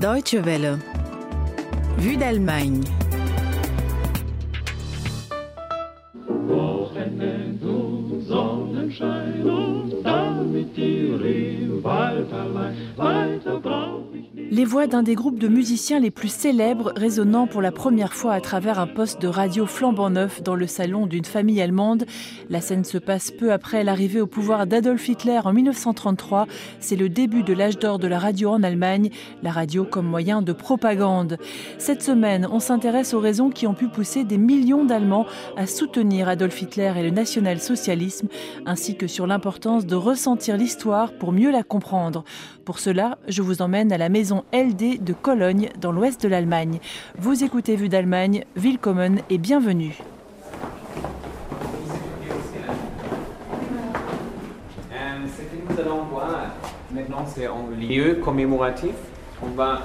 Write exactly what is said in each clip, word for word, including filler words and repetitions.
Deutsche Welle. Vue d'Allemagne. Wochenend und Sonnenschein und damit die Rivalverleih, weiter brauch ich nicht. Les voix d'un des groupes de musiciens les plus célèbres résonnant pour la première fois à travers un poste de radio flambant neuf dans le salon d'une famille allemande. La scène se passe peu après l'arrivée au pouvoir d'Adolf Hitler en dix-neuf cent trente-trois. C'est le début de l'âge d'or de la radio en Allemagne, la radio comme moyen de propagande. Cette semaine, on s'intéresse aux raisons qui ont pu pousser des millions d'Allemands à soutenir Adolf Hitler et le national-socialisme, ainsi que sur l'importance de ressentir l'histoire pour mieux la comprendre. Pour cela, je vous emmène à la maison L D de Cologne, dans l'ouest de l'Allemagne. Vous écoutez Vue d'Allemagne, willkommen et bienvenue. Euh, ce que nous allons voir maintenant, c'est un lieu commémoratif. On va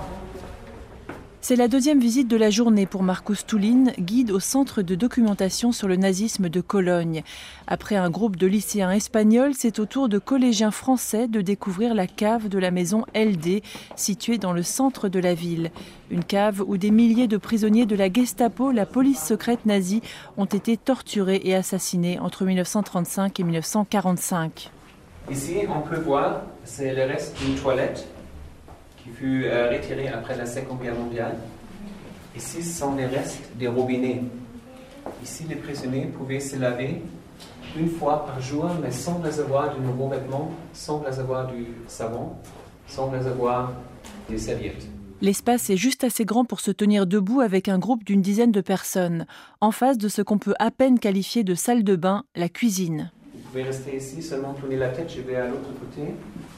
C'est la deuxième visite de la journée pour Markus Thulin, guide au centre de documentation sur le nazisme de Cologne. Après un groupe de lycéens espagnols, c'est au tour de collégiens français de découvrir la cave de la maison L D, située dans le centre de la ville. Une cave où des milliers de prisonniers de la Gestapo, la police secrète nazie, ont été torturés et assassinés entre dix-neuf cent trente-cinq et dix-neuf cent quarante-cinq. Ici, on peut voir, c'est le reste d'une toilette qui fut euh, retirée après la Seconde Guerre mondiale. Ici, ce sont les restes des robinets. Ici, les prisonniers pouvaient se laver une fois par jour, mais sans réservoir de nouveaux vêtements, sans réservoir du savon, sans réservoir des serviettes. L'espace est juste assez grand pour se tenir debout avec un groupe d'une dizaine de personnes, en face de ce qu'on peut à peine qualifier de salle de bain, la cuisine. Vous pouvez rester ici, seulement tourner la tête, je vais à l'autre côté.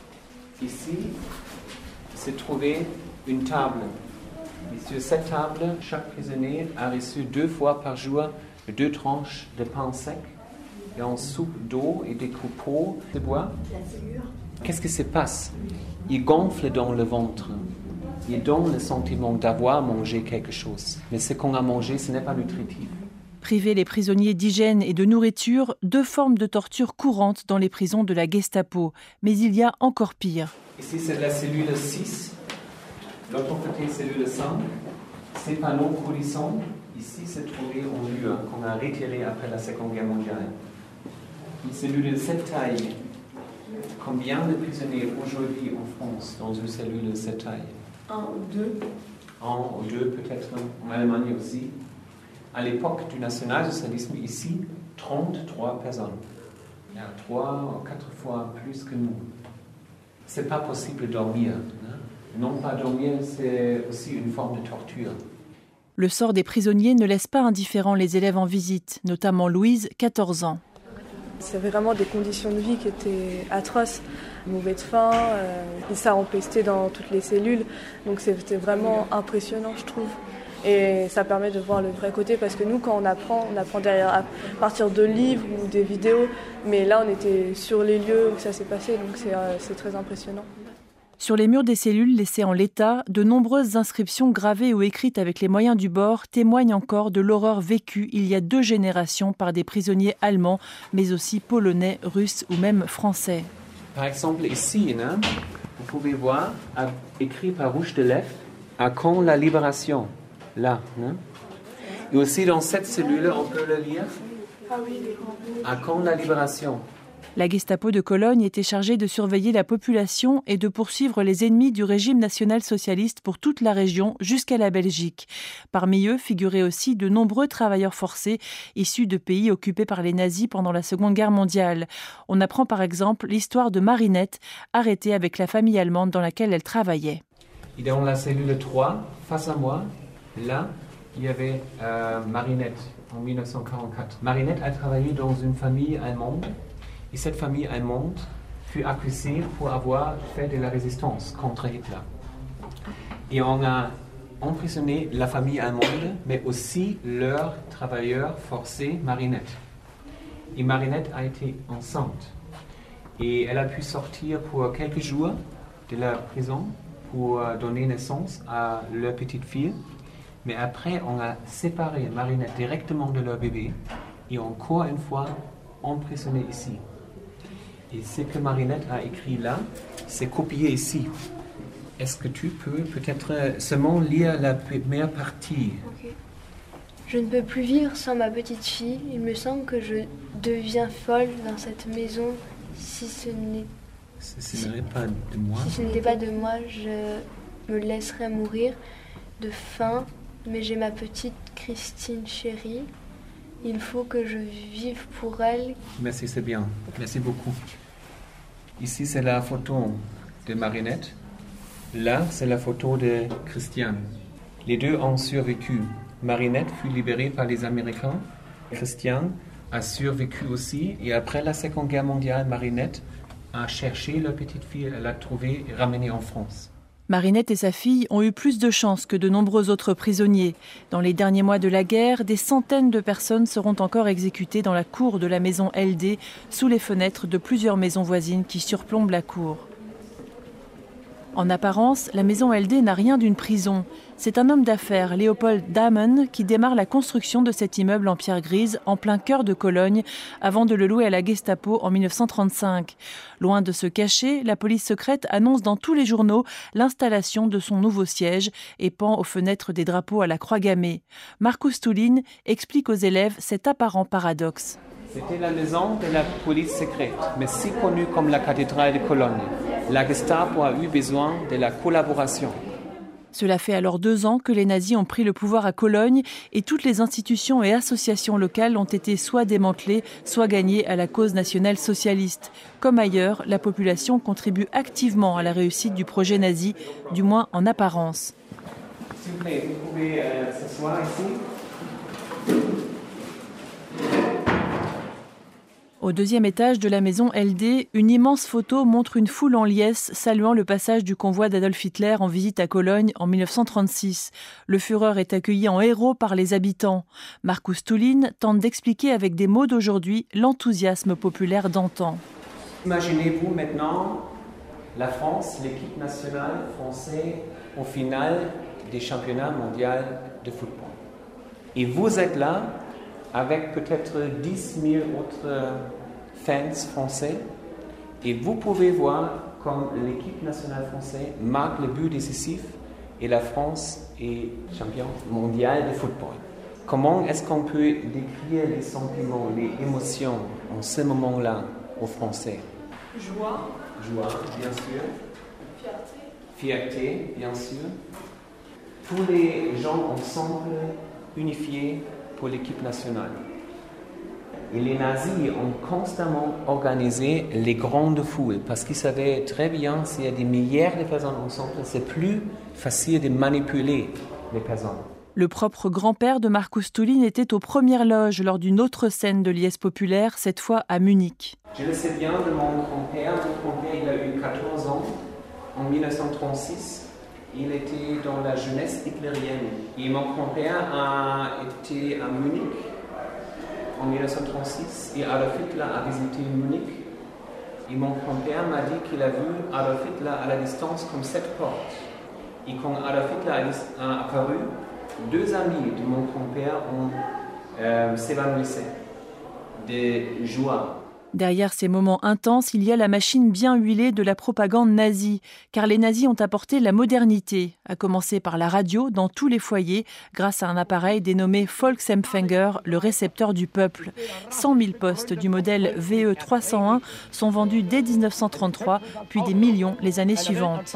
Ici, s'est trouvée une table. Et sur cette table, chaque prisonnier a reçu deux fois par jour deux tranches de pain sec et en soupe d'eau et des coupeaux de bois. Qu'est-ce qui se passe? Il gonfle dans le ventre. Il donne le sentiment d'avoir mangé quelque chose. Mais ce qu'on a mangé, ce n'est pas nutritif. Priver les prisonniers d'hygiène et de nourriture, deux formes de torture courantes dans les prisons de la Gestapo. Mais il y a encore pire. Ici, c'est la cellule six. L'autre côté, cellule cinq. Ces panneaux coulissants, ici, se trouvaient en lieu qu'on a retiré après la Seconde Guerre mondiale. Une cellule de cette taille. Combien de prisonniers aujourd'hui en France dans une cellule de cette taille? Un ou deux. Un ou deux, peut-être en Allemagne aussi. À l'époque du national-socialisme, ici, trente-trois personnes. Il y a trois ou quatre fois plus que nous. C'est pas possible de dormir. Hein? Non pas dormir, c'est aussi une forme de torture. Le sort des prisonniers ne laisse pas indifférents les élèves en visite, notamment Louise, quatorze ans. C'est vraiment des conditions de vie qui étaient atroces. Mauvais de faim, euh, ça empestait dans toutes les cellules. Donc c'était vraiment impressionnant, je trouve. Et ça permet de voir le vrai côté, parce que nous, quand on apprend, on apprend derrière à partir de livres ou des vidéos. Mais là, on était sur les lieux où ça s'est passé, donc c'est, euh, c'est très impressionnant. Sur les murs des cellules laissées en l'état, de nombreuses inscriptions gravées ou écrites avec les moyens du bord témoignent encore de l'horreur vécue il y a deux générations par des prisonniers allemands, mais aussi polonais, russes ou même français. Par exemple, ici, hein, vous pouvez voir, écrit par rouge de lèvres, à quand la libération? Là. Hein? Et aussi dans cette cellule, on peut le lire. À quand la libération? La Gestapo de Cologne était chargée de surveiller la population et de poursuivre les ennemis du régime national-socialiste pour toute la région jusqu'à la Belgique. Parmi eux figuraient aussi de nombreux travailleurs forcés issus de pays occupés par les nazis pendant la Seconde Guerre mondiale. On apprend par exemple l'histoire de Marinette, arrêtée avec la famille allemande dans laquelle elle travaillait. Et dans la cellule trois, face à moi, là, il y avait euh, Marinette en dix-neuf cent quarante-quatre. Marinette a travaillé dans une famille allemande. Et cette famille allemande fut accusée pour avoir fait de la résistance contre Hitler. Et on a emprisonné la famille allemande, mais aussi leurs travailleurs forcés, Marinette. Et Marinette a été enceinte. Et elle a pu sortir pour quelques jours de la prison pour donner naissance à leur petite fille. Mais après, on a séparé Marinette directement de leur bébé et encore une fois emprisonné ici. Et ce que Marinette a écrit là, c'est copié ici. Est-ce que tu peux peut-être seulement lire la première partie? Okay. Je ne peux plus vivre sans ma petite fille. Il me semble que je deviens folle dans cette maison. Si ce n'est si ce n'est pas de moi, si ce n'était pas de moi, je me laisserais mourir de faim. Mais j'ai ma petite Christine chérie. Il faut que je vive pour elle. Merci, c'est bien. Merci beaucoup. Ici, c'est la photo de Marinette. Là, c'est la photo de Christiane. Les deux ont survécu. Marinette fut libérée par les Américains. Christiane a survécu aussi. Et après la Seconde Guerre mondiale, Marinette a cherché leur petite fille, elle l'a trouvée et ramenée en France. Marinette et sa fille ont eu plus de chance que de nombreux autres prisonniers. Dans les derniers mois de la guerre, des centaines de personnes seront encore exécutées dans la cour de la maison L D, sous les fenêtres de plusieurs maisons voisines qui surplombent la cour. En apparence, la maison L D n'a rien d'une prison. C'est un homme d'affaires, Léopold Dahmen, qui démarre la construction de cet immeuble en pierre grise, en plein cœur de Cologne, avant de le louer à la Gestapo en mille neuf cent trente-cinq. Loin de se cacher, la police secrète annonce dans tous les journaux l'installation de son nouveau siège et pend aux fenêtres des drapeaux à la croix gammée. Markus Thulin explique aux élèves cet apparent paradoxe. C'était la maison de la police secrète, mais si connue comme la cathédrale de Cologne. La Gestapo a eu besoin de la collaboration. Cela fait alors deux ans que les nazis ont pris le pouvoir à Cologne et toutes les institutions et associations locales ont été soit démantelées, soit gagnées à la cause nationale socialiste. Comme ailleurs, la population contribue activement à la réussite du projet nazi, du moins en apparence. S'il vous plaît, vous pouvez euh, s'asseoir ici. Au deuxième étage de la maison L D, une immense photo montre une foule en liesse saluant le passage du convoi d'Adolf Hitler en visite à Cologne en mille neuf cent trente-six. Le Führer est accueilli en héros par les habitants. Markus Thulin tente d'expliquer avec des mots d'aujourd'hui l'enthousiasme populaire d'antan. Imaginez-vous maintenant la France, l'équipe nationale française au final des championnats mondiaux de football. Et vous êtes là avec peut-être dix mille autres fans français. Et vous pouvez voir comme l'équipe nationale française marque le but décisif et la France est champion mondial de football. Comment est-ce qu'on peut décrire les sentiments, les émotions en ce moment-là aux Français? Joie. Joie, bien sûr. Fierté. Fierté, bien sûr. Tous les gens ensemble, unifiés pour l'équipe nationale. Et les nazis ont constamment organisé les grandes foules parce qu'ils savaient très bien s'il y a des milliers de personnes ensemble, c'est plus facile de manipuler les personnes. Le propre grand-père de Markus Thulin était aux premières loges lors d'une autre scène de liesse populaire, cette fois à Munich. Je le sais bien de mon grand-père. Mon grand-père, il a eu quatorze ans en mille neuf cent trente-six. Il était dans la jeunesse hitlérienne. Et mon grand-père a été à Munich en mille neuf cent trente-six et Adolf Hitler a visité Munich. Et mon grand-père m'a dit qu'il a vu Adolf Hitler à la distance comme cette porte. Et quand Adolf Hitler a apparu, deux amis de mon grand-père ont euh, s'évanouissaient de joie. Derrière ces moments intenses, il y a la machine bien huilée de la propagande nazie, car les nazis ont apporté la modernité, à commencer par la radio dans tous les foyers, grâce à un appareil dénommé Volksempfänger, le récepteur du peuple. cent mille postes du modèle V E trois cent un sont vendus dès dix-neuf cent trente-trois, puis des millions les années suivantes.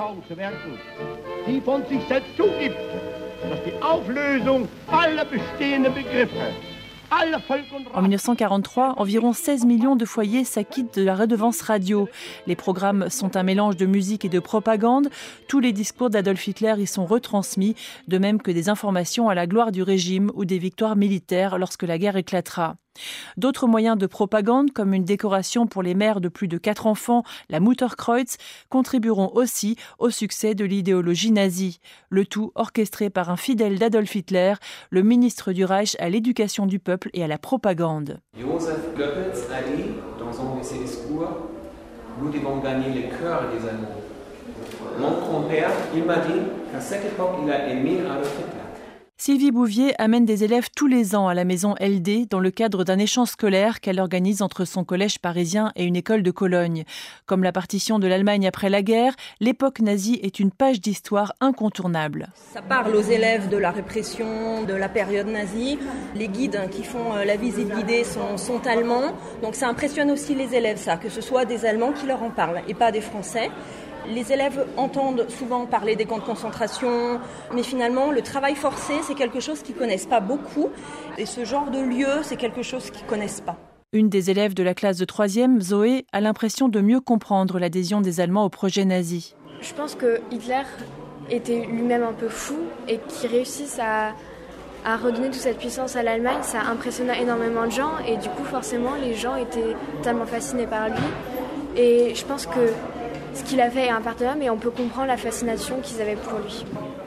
En mille neuf cent quarante-trois, environ seize millions de foyers s'acquittent de la redevance radio. Les programmes sont un mélange de musique et de propagande. Tous les discours d'Adolf Hitler y sont retransmis, de même que des informations à la gloire du régime ou des victoires militaires lorsque la guerre éclatera. D'autres moyens de propagande, comme une décoration pour les mères de plus de quatre enfants, la Mutterkreuz, contribueront aussi au succès de l'idéologie nazie. Le tout orchestré par un fidèle d'Adolf Hitler, le ministre du Reich à l'éducation du peuple et à la propagande. Joseph Goebbels a dit dans un de ses discours, nous devons gagner le cœur des Allemands. Mon grand-père, il m'a dit qu'à cette époque, il a aimé Adolf Hitler. Sylvie Bouvier amène des élèves tous les ans à la maison L D dans le cadre d'un échange scolaire qu'elle organise entre son collège parisien et une école de Cologne. Comme la partition de l'Allemagne après la guerre, l'époque nazie est une page d'histoire incontournable. Ça parle aux élèves de la répression, de la période nazie. Les guides qui font la visite guidée sont, sont allemands. Donc ça impressionne aussi les élèves, ça, que ce soit des Allemands qui leur en parlent et pas des Français. Les élèves entendent souvent parler des camps de concentration, mais finalement, le travail forcé, c'est quelque chose qu'ils ne connaissent pas beaucoup. Et ce genre de lieu, c'est quelque chose qu'ils ne connaissent pas. Une des élèves de la classe de troisième, Zoé, a l'impression de mieux comprendre l'adhésion des Allemands au projet nazi. Je pense que Hitler était lui-même un peu fou et qu'il réussisse à, à redonner toute cette puissance à l'Allemagne, ça impressionna énormément de gens et du coup, forcément, les gens étaient totalement fascinés par lui. Et je pense que ce qu'il a fait est impardonnable et on peut comprendre la fascination qu'ils avaient pour lui.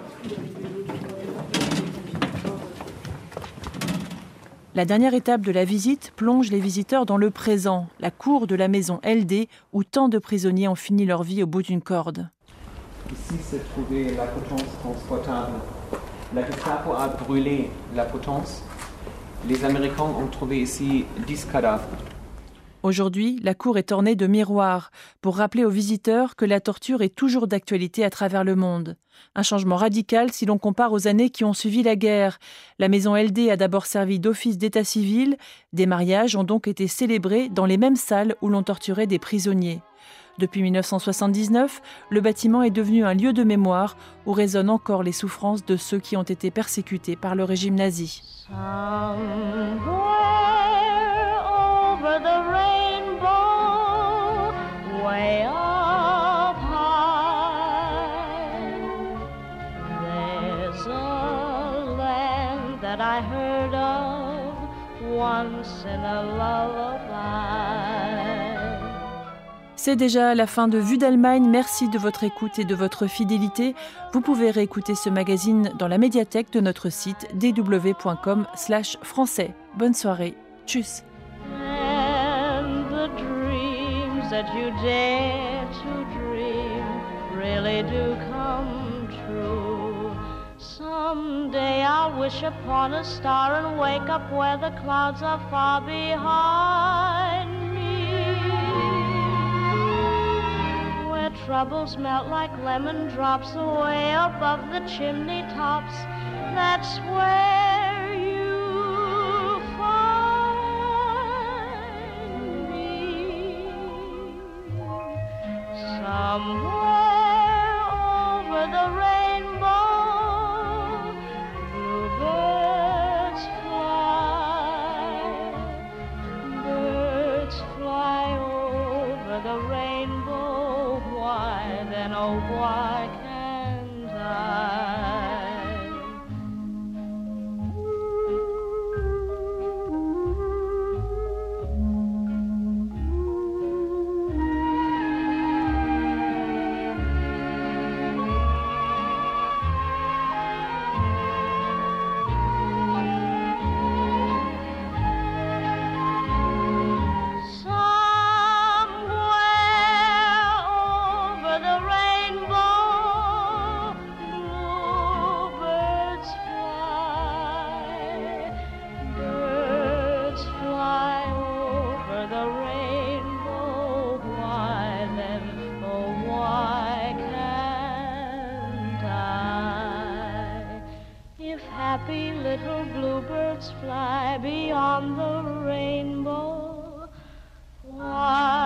La dernière étape de la visite plonge les visiteurs dans le présent, la cour de la maison L D, où tant de prisonniers ont fini leur vie au bout d'une corde. Ici se trouvait la potence transportable. La Gestapo a brûlé la potence. Les Américains ont trouvé ici dix cadavres. Aujourd'hui, la cour est ornée de miroirs pour rappeler aux visiteurs que la torture est toujours d'actualité à travers le monde. Un changement radical si l'on compare aux années qui ont suivi la guerre. La maison L D a d'abord servi d'office d'état civil. Des mariages ont donc été célébrés dans les mêmes salles où l'on torturait des prisonniers. Depuis mille neuf cent soixante-dix-neuf, le bâtiment est devenu un lieu de mémoire où résonnent encore les souffrances de ceux qui ont été persécutés par le régime nazi. Way up high, there's a land that I heard of once in a lullaby. C'est déjà la fin de Vue d'Allemagne. Merci de votre écoute et de votre fidélité. Vous pouvez réécouter ce magazine dans la médiathèque de notre site d w point com slash français. Bonne soirée. Tchuss. That you dare to dream really do come true. Someday I'll wish upon a star and wake up where the clouds are far behind me, where troubles melt like lemon drops away above the chimney tops. That's where you find me. Somewhere over the rainbow, bluebirds fly, birds fly over the rainbow. Why then, oh why can't I? Happy little bluebirds fly beyond the rainbow. Why?